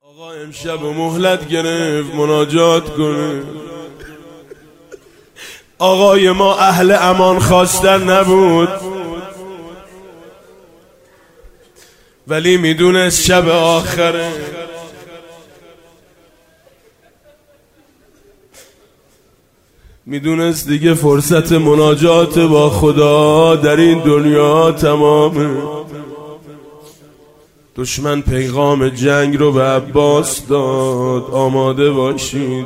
آقا امشب مهلت گرفت مناجات کنه. آقای ما اهل امان خواستن نبود، ولی میدونست شب آخره. میدونست دیگه فرصت مناجات با خدا در این دنیا تمامه. دشمن پیغام جنگ رو به عباس داد، آماده باشید.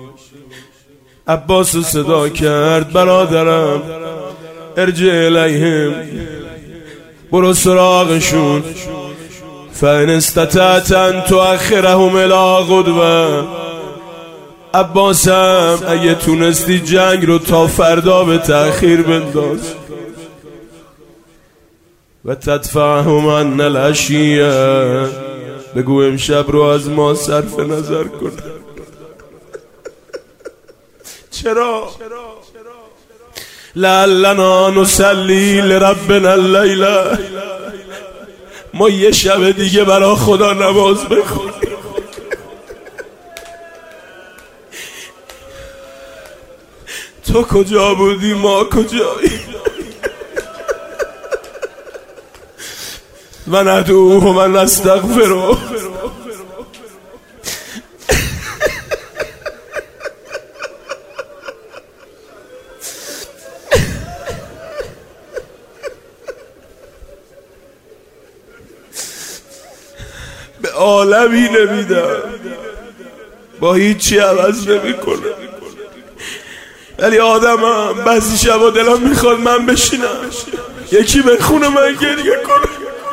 عباس رو صدا کرد، برادرم ارجع الیهم، برو سراغشون. فان استطعت ان تؤخرهم الی غدوه. عباسم اگه تونستی جنگ رو تا فردا به تأخیر بنداز. و تدفعهم عن العشیه، بگو امشب رو از ما صرف نظر کن. چرا؟ لعلنا نصلی لربنا اللیله، ما یه شب دیگه برا خدا نماز بخونیم. تو کجا بودی ما کجایی؟ و ندعوه و من نستغفره. به عالمی نمیدم، با هیچی عوض نمی کنه. ولی آدمم بعضی شبا دلم میخواد من بشینم یکی بخونه من گریه کنه.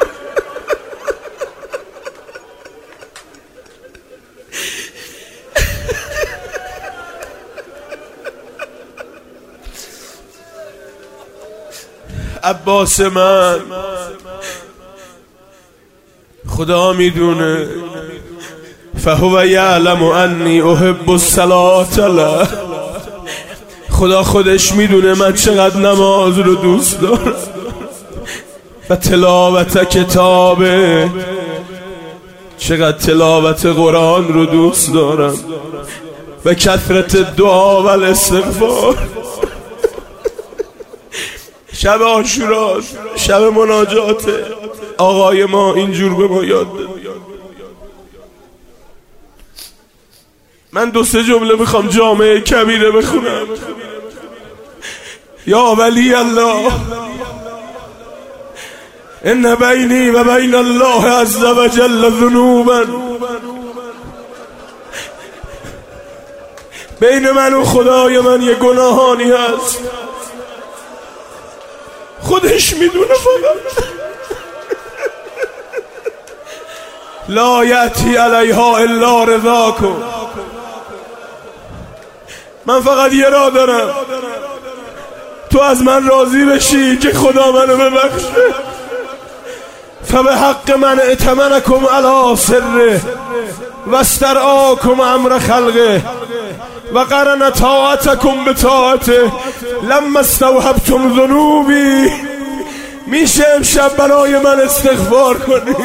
عباس من خدا میدونه، فهو یعلم انی احب الصلاة له. خدا خودش میدونه من چقدر نماز رو دوست دارم و تلاوت کتابه، چقدر تلاوت قرآن رو دوست دارم و کثرت دعا و الاستغفار. شب عاشورا، شب مناجاته، آقای ما اینجور به ما یاد داد. من دو سه جمله میخوام جامعه کبیره بخونم. یا ولی الله، ان بینی و بین الله عز و جل ذنوبا. بین من و خدای من یه گناهانی هست، خودش میدونه. فقط لا یأتی علیها الا رضاکم. من فقط یه راه دارم، تو از من راضی بشی که خدا منو ببخشه. فبحق من ائتمنکم علی سره و استرعاکم امر خلقه و قرن طاعتکم بطاعته لما استوحبتم ذنوبی. میشه امشب برای من استغفار کنی؟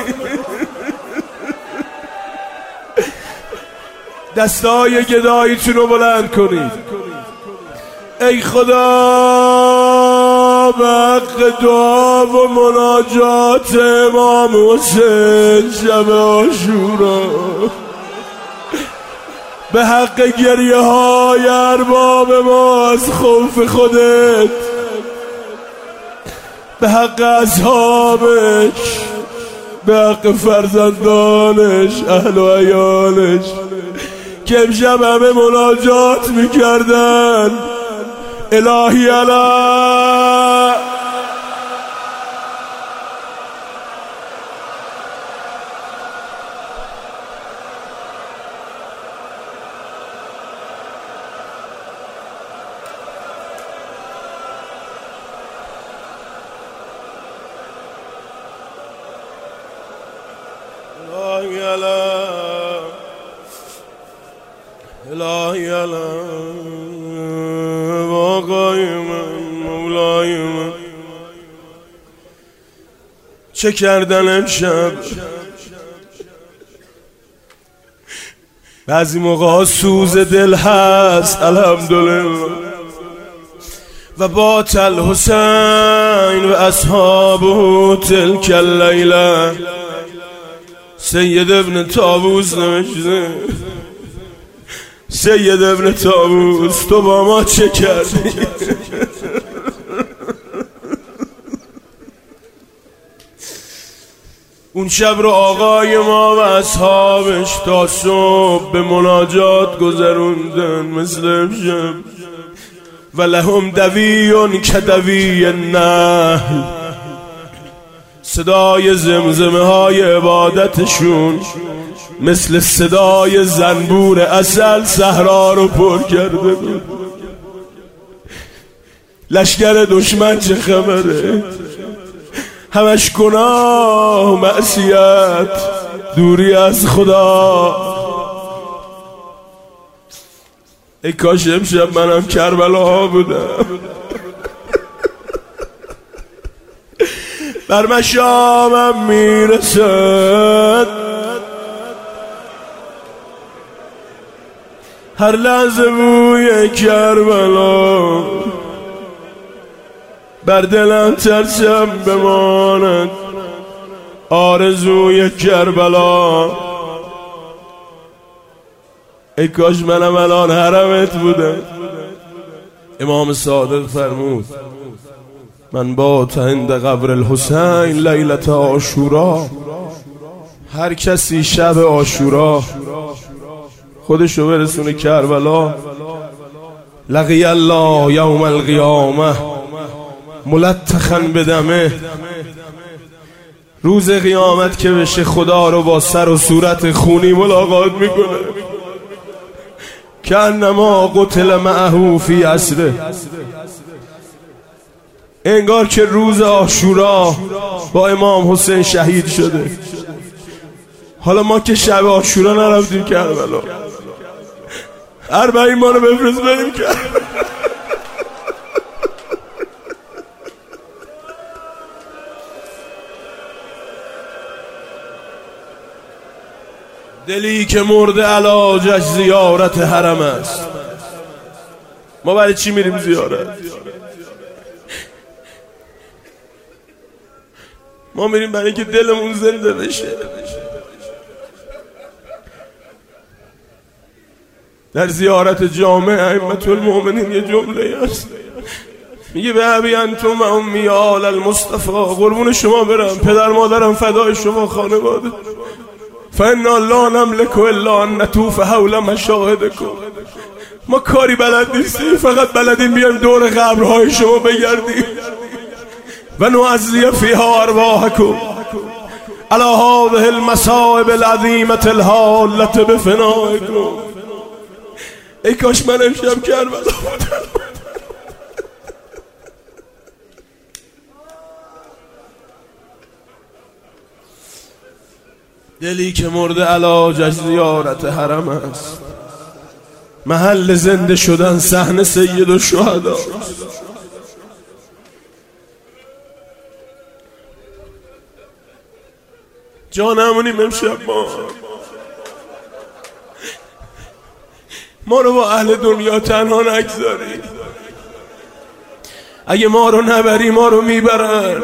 دستای گداییتون رو بلند کنید. ای خدا، به حق دعا و مناجات امام حسین شب عاشورا، به حق گریه های ارباب ما از خوف خودت، به حق اصحابش، به حق فرزندانش، اهل و عیالش که امشب همه مناجات میکردن. الهی علا الهی علا الهی علا آقای من، مولای من، چه کردن امشب؟ بعضی موقع سوز دل هست الحمدلله. و بات الحسین و اصحابه تلک اللیله. سید ابن طاووس نوشته، سید ابن طاووس تو با ما چه کردی؟ اون شب رو آقای ما و اصحابش تا صبح به مناجات گذروندن مثل امشب. و لهم دویون کدوی النحل. صدای زمزمه های عبادتشون مثل صدای زنبور عسل صحرا رو پر کرده بود. لشکر دشمن چه خبره؟ همش گناه، معصیت، دوری از خدا. ای کاش امشب منم کربلا بودم. بر مشامم میرسد هر لحظه موی کربلا. بر دلم ترسم بماند آرزوی کربلا. ای کاش منم الان حرمت بودم. امام صادق فرمود من بات عند قبر الحسین لیلت عاشورا. هر کسی شب عاشورا خودشو برسونه کربلا، لقی الله یوم القیامه ملتخا بدمه. روز قیامت که بشه خدا رو با سر و صورت خونی ملاقات میکنه. کانما قتل معه فی اسره. انگار که روز عاشورا با امام حسین شهید شده. حالا ما که شب عاشورا نرفتیم کربلا، 40 ما رو بفرست بریم کربلا. دلی که مرده علاجش زیارت حرم است. ما برای چی میریم زیارت؟ ما میریم برای اینکه دلمون زنده بشه. در زیارت جامع ائمة المؤمنین یه جمله است، میگه به ابی انتم و امی آل المصطفى. قربون شما برم، پدر مادرم فدای شما، خانواده. فانا لا نملك الا ان نطوف حول مشاهدکم. ما کاری بلد نیستیم، فقط بلدیم بیایم دور قبرهای شما بگردیم. و نعزی فیها ارواحکم علی هذه المصائب العظیمة الحالة بفنائکم. ای کاش من امشب کربلا بودم. دلی که مرده علاجش زیارت حرم است. محل زنده شدن صحن سید الشهدا. جانمونیم امشب. ما رو با اهل دنیا تنها نگذاری. اگه ما رو نبری ما رو میبرن.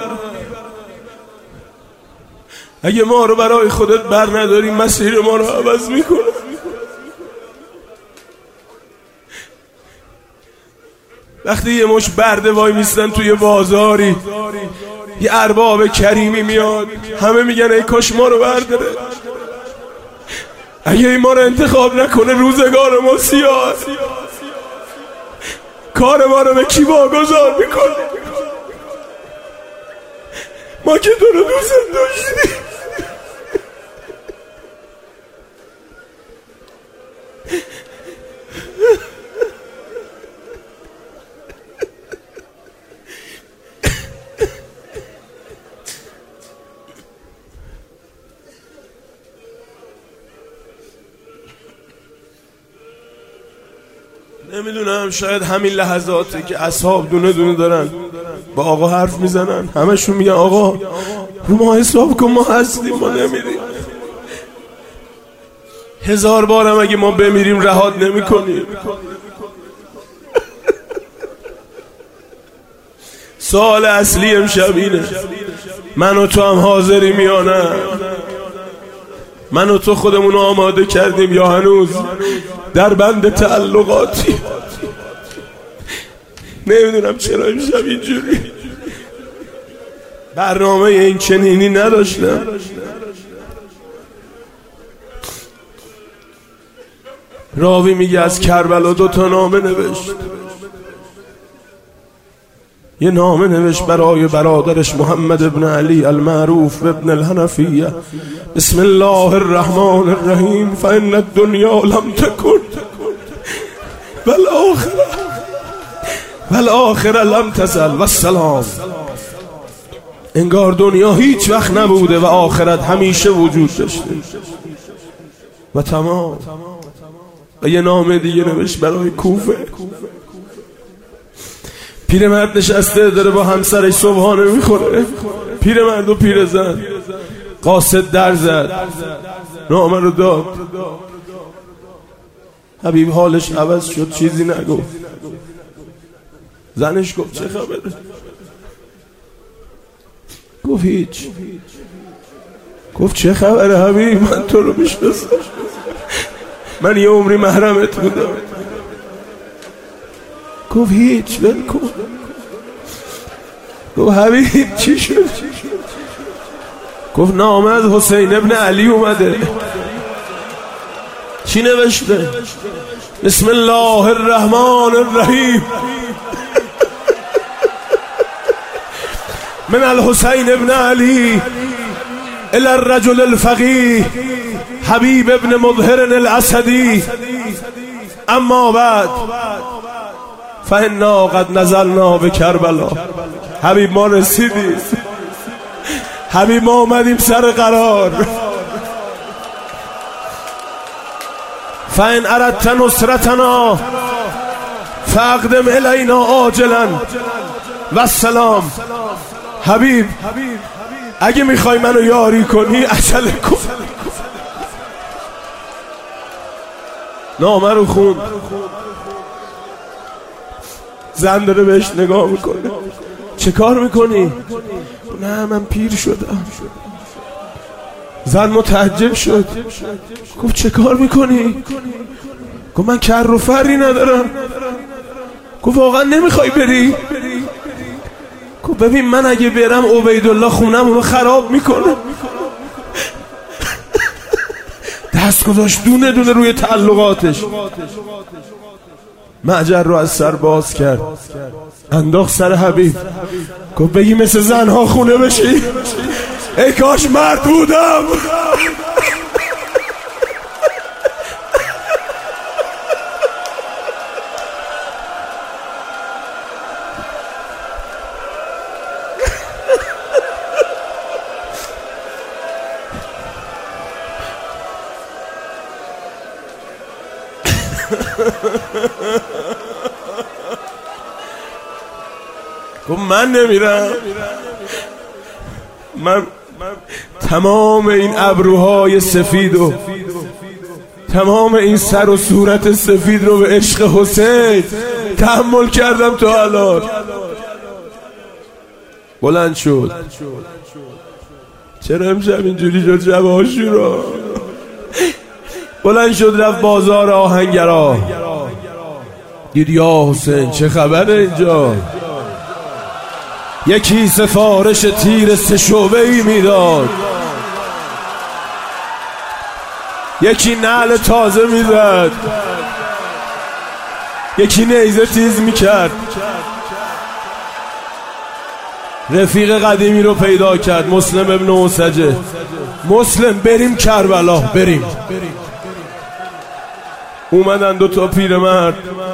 اگه ما رو برای خودت بر نداری مسیر ما رو عوض میکنه. وقتی یه مش برده وای میستن توی بازاری، یه ارباب کریمی میاد، همه میگن ای کاش ما رو برداره. اگه این ما رو انتخاب نکنه روزگار ما سیاه. کار ما رو به کی واگذار میکنه؟ ما که تو رو دوست داشتیم. نمیدونم، شاید همین لحظاته که اصحاب دونه دونه دارن با آقا حرف میزنن. همشون میگن آقا رو ما حساب کن، ما هستیم، ما نمیریم. 1000 بارم اگه ما بمیریم رهات نمی کنیم. سوال اصلی امشب اینه، من و تو هم حاضریم یا نه؟ من و تو خودمونو آماده کردیم یا هنوز در بند تعلقاتی؟ نمیدونم چرا امشب اینجوری برنامه این چنینی نداشتم. راوی میگه از کربلا 2 تا نامه نوشت. یه نامه نوشت برای برادرش محمد ابن علی المعروف ابن الحنفیه: بسم الله الرحمن الرحیم فإن الدنیا لم تکن والآخره لم تزل والسلام. انگار دنیا هیچ وقت نبوده و آخرت همیشه وجود داشته و تمام. و یه نامه دیگه نوشت برای کوفه. پیرمرد نشسته داره با همسرش صبحانه میخوره، پیرمرد و پیرزن. قاصد در زد، نامه رو داد. حبیب حالش عوض شد، چیزی نگفت. زنش گفت چه خبره؟ گفت هیچ. گفت چه خبره حبیب؟ من تو رو میشناسم، من یه عمری محرمت بودم. گفت هیچ، ول کن. گفت حبیب چی شد؟ گفت نامه از حسین ابن علی اومده. چی نوشته؟ بسم الله الرحمن الرحیم من الحسین ابن علی الى الرجل الفقیه حبیب ابن مظهر الاسدی اما بعد فإنا قد نزلنا بکربلا. حبیب ما رسیدیم، حبیب ما اومدیم سر قرار. فإن اردت نصرتنا فاقدم الینا عاجلا والسلام. حبیب اگه میخوای منو یاری کنی عجله کن. نامه رو خوند. زن داره بهش نگاه میکنه. چه کار میکنی؟ نه من پیر شدم. زن متعجب شد، گفت چه کار میکنی؟ گفت من کر و فری ندارم. گفت واقعا نمیخوای بری؟ گفت ببین من اگه برم عبیدالله خونم اونو خراب میکنه. دست گذاشت دونه دونه روی تعلقاتش. معجر رو از سر باز کرد، انداخت سر حبیب. گفت بگی مثل زنها خونه بشی؟ ای کاش مرد بودم. گفت من نمیرم. من تمام این ابروهای سفید و تمام این سر و صورت سفید رو به عشق حسین تحمل کردم تا الان. بلند شد. چرا امشب اینجوری شد شب عاشورا؟ بلند شد رفت بازار آهنگرا. دید یا حسین چه خبره اینجا؟ یکی سفارش تیر 3 شعبه‌ای میداد، یکی نعل تازه میزد، یکی نیزه تیز میکرد. رفیق قدیمی رو پیدا کرد، مسلم ابن اوسجه. مسلم بریم کربلا، بریم. اومدن 2 تا پیرمرد.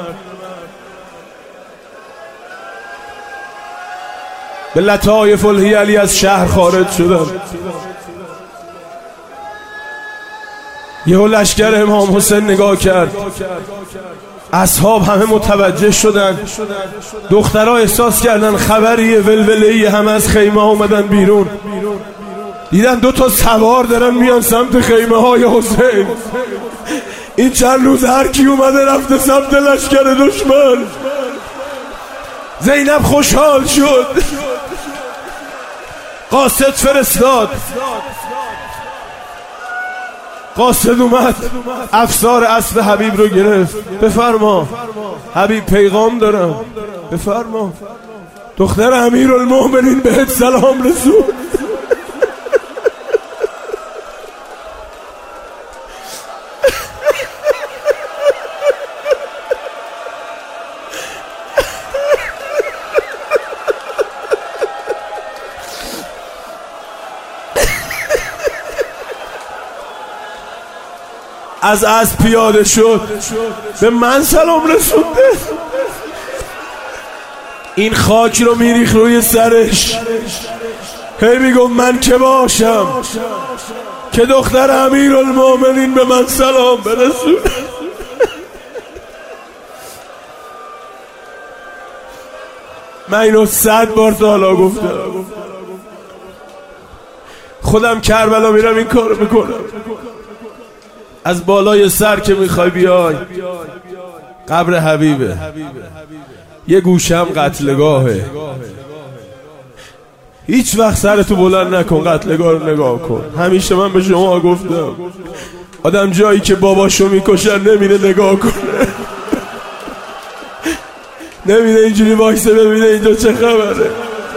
به لطایف الحیلی از شهر خارج شدن. یهو لشکر امام حسین نگاه کرد. اصحاب همه متوجه شدن. دخترها احساس کردن خبریه، ولوله‌ای، همه از خیمه اومدن بیرون. دیدن 2 تا سوار دارن میان سمت خیمه های حسین. این چند روز هر کی اومده رفته سمت لشکر دشمن. زینب خوشحال شد، قاصد فرستاد. قاصد اومد افسار اسب حبیب رو گرفت. بفرما حبیب پیغام دارم. بفرما دختر امیرالمومنین بهت سلام رسول. از اسب پیاده شد، به من سلام رسونده. این خاک رو میریخ روی سرش، هی میگم من که باشم که دختر امیرالمومنین به من سلام برسونه. من اینو 100 بار تا حالا گفتم. خودم کربلا میرم این کارو میکنم. از بالای سر که میخوای بیای قبر حبیبه، یه گوشم قتلگاهه. هیچ وقت سرتو بلند نکن، قتلگاه رو نگاه کن. همیشه من به شما گفتم آدم جایی که باباشو میکشن نمیره نگاه کنه، نمیره اینجوری وایسه ببینه اینجا چه خبره.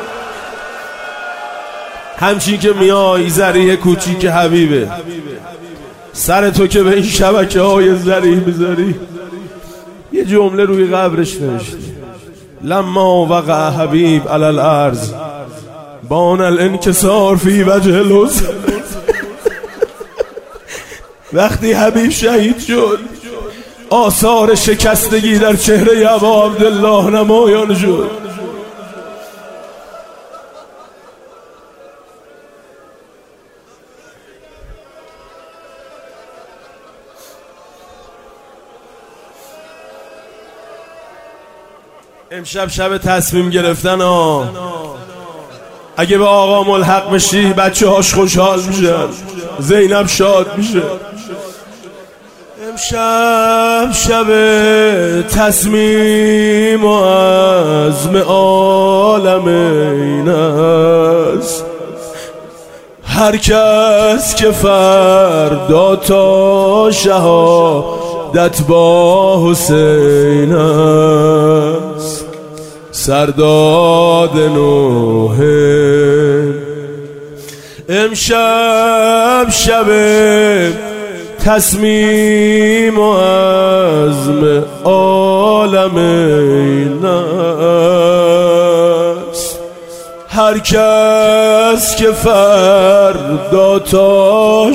همچین که میای ذریح کوچیک حبیبه، سر تو که به این شبکه های ذریح میذاری. یه جمله روی قبرش نوشته: لما وقع حبیب علی الارض بان الانکسار فی وجه الحزن. وقتی حبیب شهید شد آثار شکستگی در چهره ابا عبدالله نمایان شد. امشب شب تصمیم گرفتن ها. اگه به آقا ملحق بشی بچه هاش خوشحال میشن، زینب شاد میشه. امشب شب تصمیم و عزم عالم این است. هر کس که فردا تا شهادت با حسین است، سرداد نوح. امشب شب تصمیم و عزم عالم این است. هر کس که فردا تا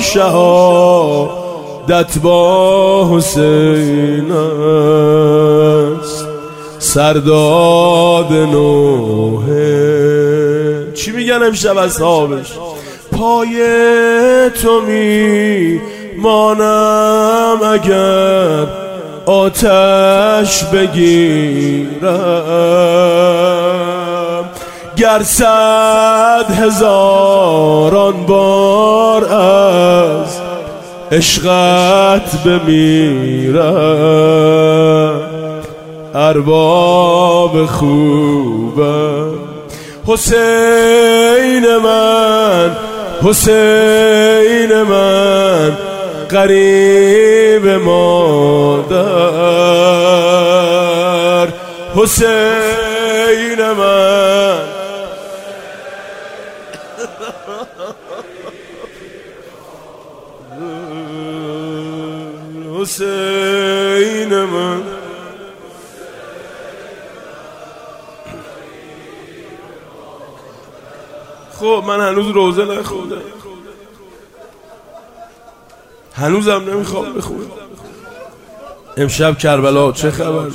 شهادت با حسین است، سرداد نوح. چی میگن امشب اصحابش؟ پای تو می مانم اگر آتش بگیرم، گر 100,000 بار از عشقت بمیرم. ارباب خوبم حسین من، حسین من غریب مادر. حسین من حسین من. خب من هنوز روزه نخوندم، هنوزم نمیخوام بخونم. امشب کربلا چه خبر؟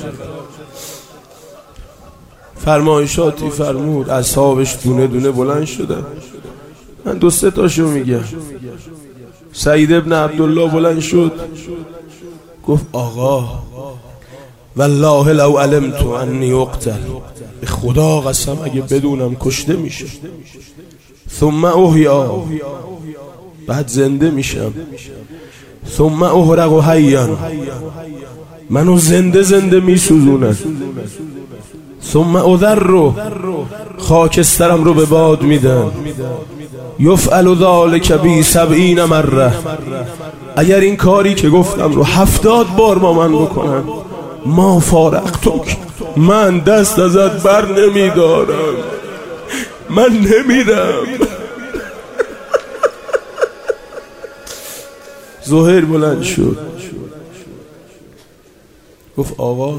فرمایشاتی فرمود، اصحابش دونه دونه بلند شدن. من 2-3 تاشو میگم. سعید ابن عبدالله بلند شد گفت آقا والله لو علمت انی اقتل، به خدا قسم اگه بدونم کشته میشه، ثم احیا، بعد زنده میشم، ثم احرق حیا، منو زنده زنده میسوزونن. ثم اذر، خاکسترم رو به باد میدن. یفعل ذلک بی 70 مره، اگر این کاری که گفتم رو 70 بار با من بکنن، ما فارقتک، من دست ازت بر نمیدارم، من نمیرم. زهیر بلند شد گفت آقا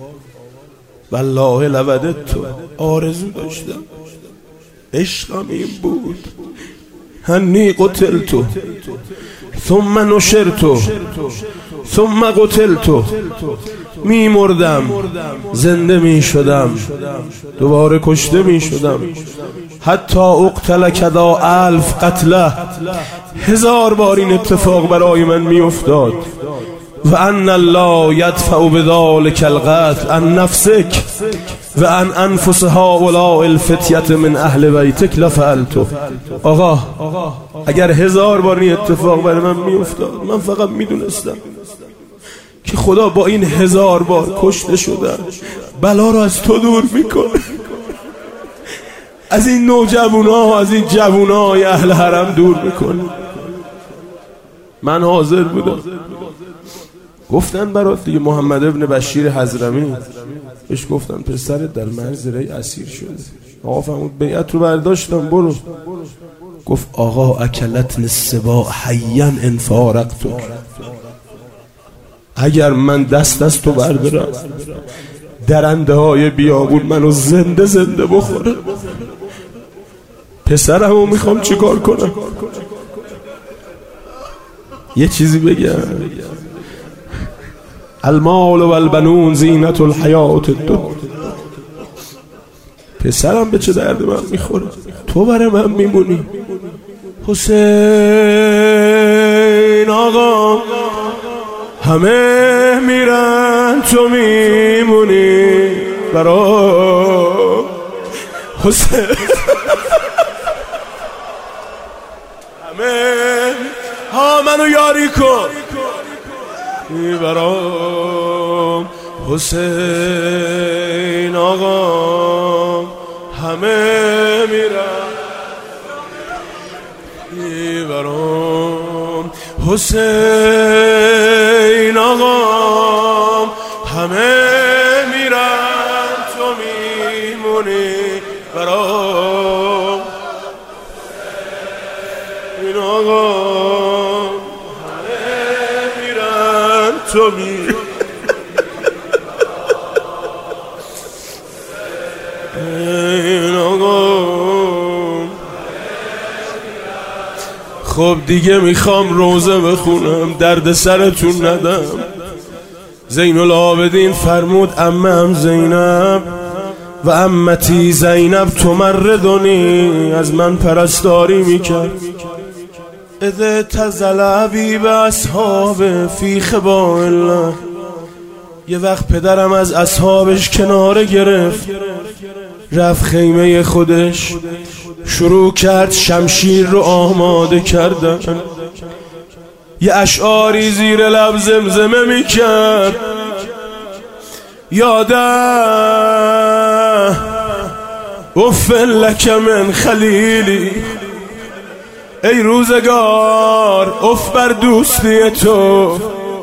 والله لودت تو، آرزو داشتم، عشقم این بود، هنی قتلتو ثم نشرتو ثم قتلتو، می مردم زنده می شدم دوباره کشته می شدم. حتی اقتل کذا 1000 قتله، 1000 بار این اتفاق برای من می افتاد. و ان الله یدفع بذلک القتل عن نفسک و عن انفس هؤلاء الفتیة من اهل بیتک لفعلته. آقا اگر 1000 بار این اتفاق برای من می افتاد، من فقط می دونستم که خدا با این 1000 بار کشته شدن بلا رو از تو دور میکنه، از این نوجوانا، از این جوانای اهل حرم دور میکنه. من حاضر بودم. گفتن برات دیگه محمد ابن بشیر حضرمی، بهش گفتن پسرت در منزله اسیر شده. آقا فرمود بیعت رو برداشتم برو. گفت آقا اکلتن السباع حیا ان فارقتک، اگر من دست از تو بردارم درنده های بیابون منو زنده زنده بخوره، پسرمو میخوام چیکار کنم؟ یه چیزی بگم، المال و البنون زینت الحیات الدنیا، پسرم به چه درد من میخوره؟ تو برای من میمونی. حسین آقا همه میرن تو میمونی برا حسین، همه ها منو یاری کن برام حسین آقا، همه میرن برام حسین آقا، همه میرن تو میمونی برام حسین آقا، تو می خب دیگه میخوام روزه بخونم، درد سرتون ندم. زین العابدین فرمود عمم زینب و عمتی زینب تمردنی، از من پرستاری میکرد. اذ تزل عبیب اصحاب فی خباء الله، یه وقت پدرم از اصحابش کناره گرفت، رفت خیمه خودش، شروع کرد شمشیر رو آماده کردن. یه اشعاری زیر لب زمزمه میکرد، یاده اف لک من خلیلی، ای روزگار اف بر دوستی تو،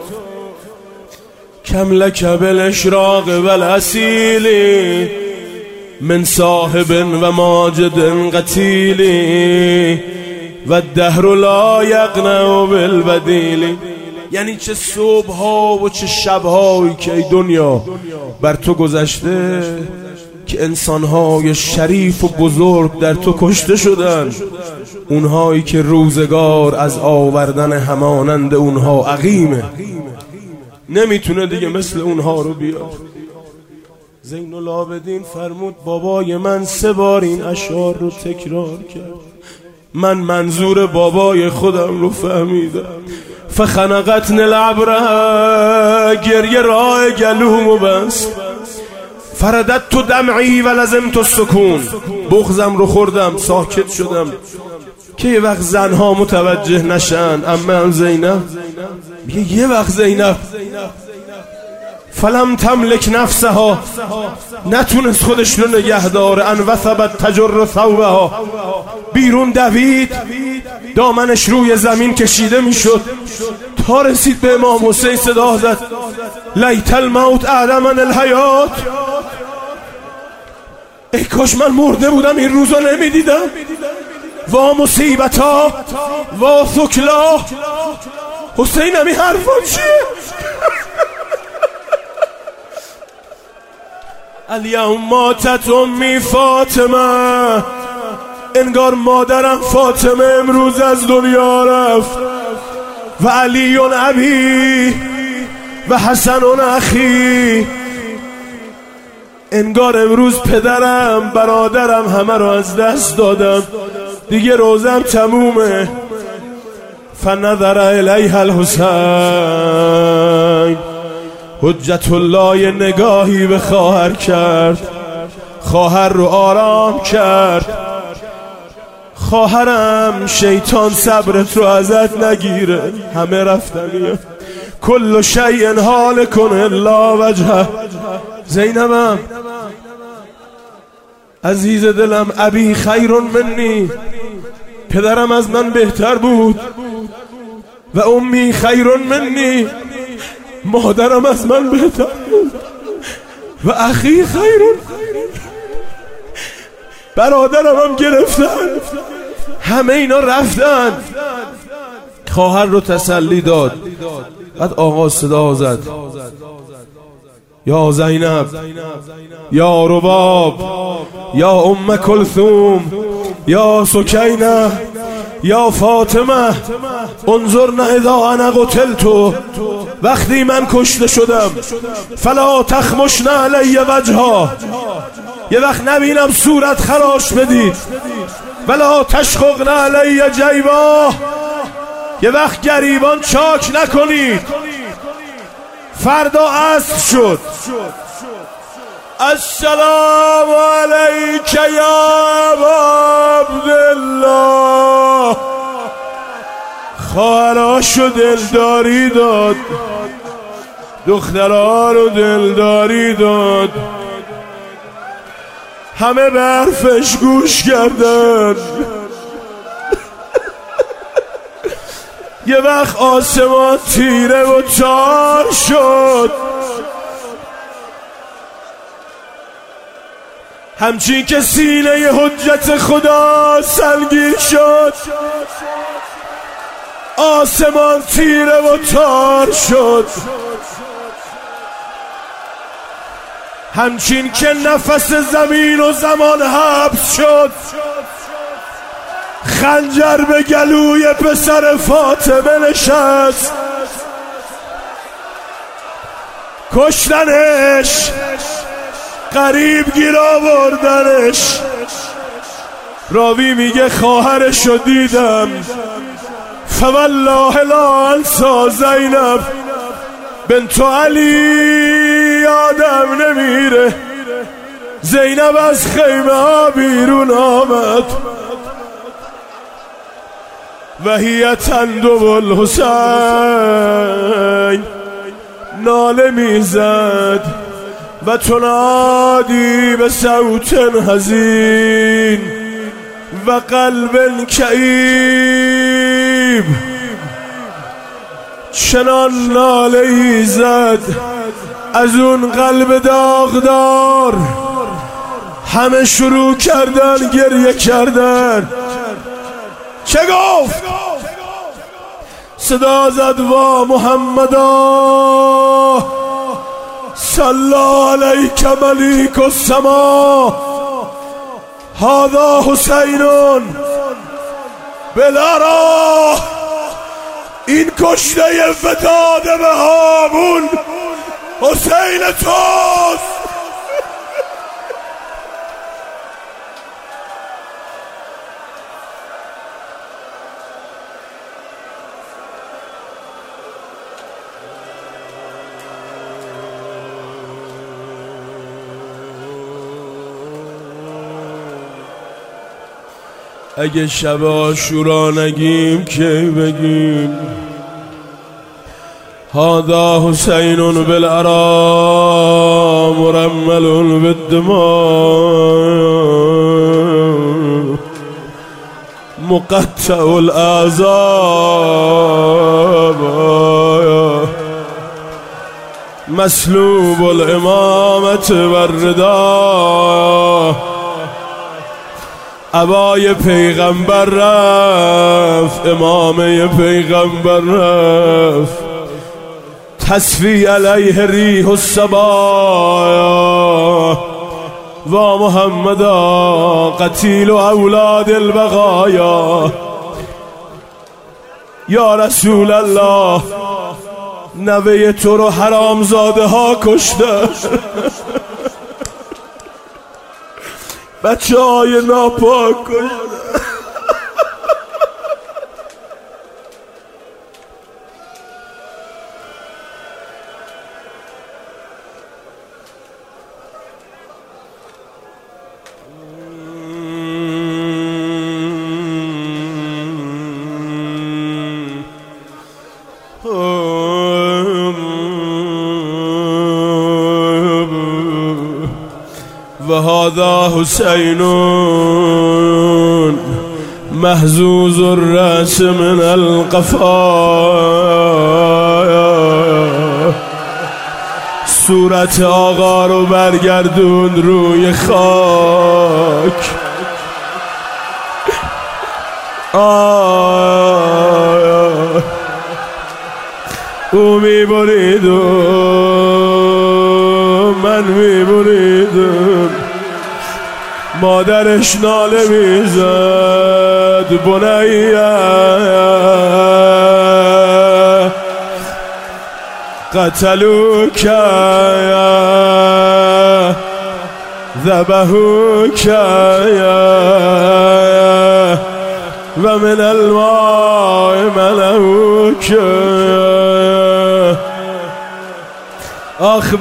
کم لک بالاشراق والاسیلی، من صاحب و ماجد قتیلی و الدهر لا یقنع بالبدیل. یعنی چه صبح ها و چه شب هایی که ای دنیا بر تو گذشته که انسان های شریف و بزرگ در تو کشته شدن، اونهایی که روزگار از آوردن همانند اونها عقیمه، نمیتونه دیگه مثل اونها رو بیاد. زین العابدین فرمود بابای من 3 بار این اشعار رو تکرار کرد، من منظور بابای خودم رو فهمیدم. فخنقتن العبره، گریه راه گلومو بست. فردت تو دمعی و لزمت السکون، بغضم رو خوردم ساکت شدم که یه وقت زنها متوجه نشن. اما زینب میگه یه وقت زینب فلم تملک نفسها، نتونست خودش رو نگه داره، ان وثبت تجر ثوبها، بیرون دوید، دامنش روی زمین کشیده میشد تا رسید به امام حسین. صدا زد لیت الموت اعدمن الحیات، ای کاش من مرده بودم این روزا نمیدیدم. و مصیبتا و ثکلا. حسین همی حرفا چیه؟ الیوم ماتت امی فاطمه، انگار مادرم فاطمه امروز از دنیا رفت. و علی ابی و حسن اخی، انگار امروز پدرم برادرم همه رو از دست دادم، دیگه روزم تمومه. فنظر الیها الحسین، حجت الله نگاهی به خواهر کرد، خواهر رو آرام کرد. خواهرم شیطان صبرت رو ازت نگیره، همه رفتنیه، کل شیء حالک الا وجهه. زینبم عزیز دلم، ابی خیر منی، پدرم از من بهتر بود. و امی خیر منی، مادرم از من بهتر بود. و اخی خیر، برادرم هم گرفتن، همه اینا رفتن. خواهر رو تسلی داد. بعد آقا صدا زد یا زینب، یا رباب، یا ام کلثوم، یا سکینه، یا فاطمه، انظرنا اذا انا قتلت، وقتی من کشته شدم، فلا تخمشن علی وجها، یه وقت نبینم صورت خراش بدید، ولا تشققن علی جیبا، یه وقت گریبان چاک نکنید. فردا عصر شد. السلام علیک یا ابا عبدالله. خواهراشو دلداری داد، دخترها رو دلداری داد، همه به حرفش گوش کردن. یه وقت آسمان تیره و تار شد، همچین که سینه حجت خدا سنگین شد. آسمان تیره و تار شد، همچین که نفس زمین و زمان حبس شد. خنجر به گلوی پسر فاطمه نشست، کشتنش، قریب گیر آوردنش. راوی میگه خواهرشو دیدم، فوالله لا انسا زینب بنت علی، یادم نمیره. زینب از خیمه ها بیرون آمد، و هی تندب الحسین، ناله میزد و تنادی به صوت حزین و قلب کئیب. چنان ناله‌ای زد از اون قلب داغدار، همه شروع کردن گریه کردن. چه گفت؟ صدا زد وا محمدا صلی علیک ملیک السما، هذا حسین بلارا. این کشته فتاده به هامون حسین توست. اگه شب عاشورا نگیم کی بگیم؟ هذا حسین بالعرا مرمل بالدماء مقطع الاعصاب مسلوب الامامة والرداء. عبای پیغمبر رفت، امامه پیغمبر رفت، تصفی علیه ریح الصبایا و محمدا قتیل و اولاد البقایا. یا رسول الله، نوه تو رو حرامزاده ها کشته، بچه های ناپاک کشته. وهذا حسین محزوز الرأس من القفا. صورت آقا رو برگردون روی خاک. او میبرید و من میبریدم. مادرش ناله میزد بنیه قتلوک ذبحوک و من الماء ملوک. آخ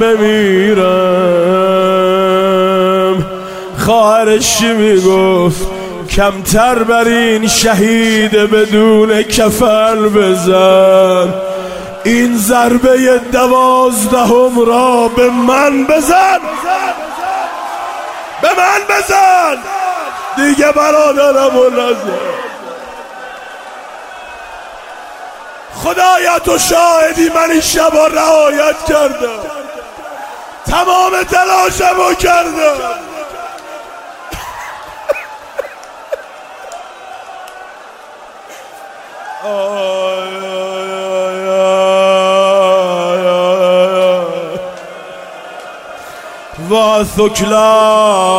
بمیرم. خواهرش میگفت کمتر بر این شهید بدون کفن بزن، این ضربه 12 را به من بزن، به من بزن دیگه برادرم و نزن. خدایا تو شاهدی، من این شب را رعایت کردم، تمام تلاشمو کردم. و ثکلا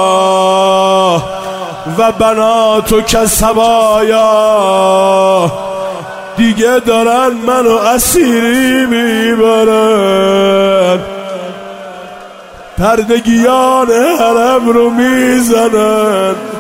و بناتو کسبایا دیگه دارن منو اسیری میبرن، پردگیان حرم رو میزنن.